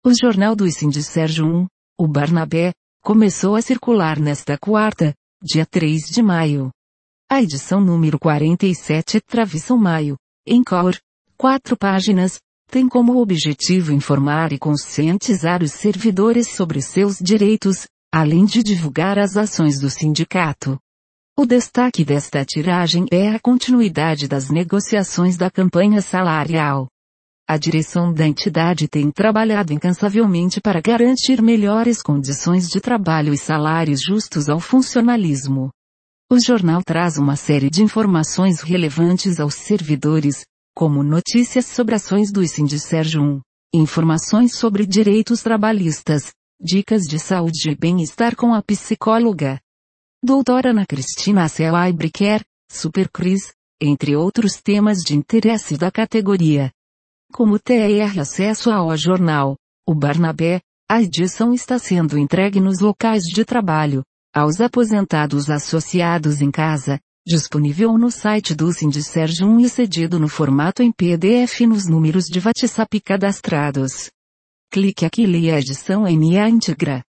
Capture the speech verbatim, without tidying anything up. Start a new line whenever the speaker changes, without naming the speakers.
O Jornal do Sindicérgio um, o Barnabé, começou a circular nesta quarta, dia três de maio. A edição número quarenta e sete Travessão Maio, em cor, quatro páginas, tem como objetivo informar e conscientizar os servidores sobre seus direitos, além de divulgar as ações do sindicato. O destaque desta tiragem é a continuidade das negociações da campanha salarial. A direção da entidade tem trabalhado incansavelmente para garantir melhores condições de trabalho e salários justos ao funcionalismo. O jornal traz uma série de informações relevantes aos servidores, como notícias sobre ações do Sindicérgio um, informações sobre direitos trabalhistas, dicas de saúde e bem-estar com a psicóloga doutora Ana Cristina Selaibriquer, Supercris, entre outros temas de interesse da categoria. Como ter acesso ao jornal, o Barnabé, a edição está sendo entregue nos locais de trabalho, aos aposentados associados em casa, disponível no site do Sindicérgio um e cedido no formato em P D F nos números de WhatsApp cadastrados. Clique aqui e leia a edição em íntegra.